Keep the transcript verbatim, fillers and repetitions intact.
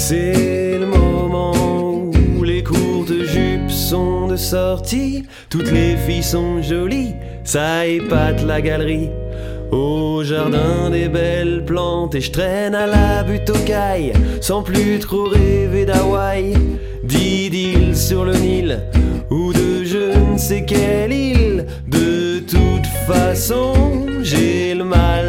C'est le moment où les courtes jupes sont de sortie. Toutes les filles sont jolies, ça épate la galerie. Au jardin des belles plantes et je traîne à la butte aux cailles, sans plus trop rêver d'Hawaï, d'idylle sur le Nil ou de je ne sais quelle île. De toute façon, j'ai le mal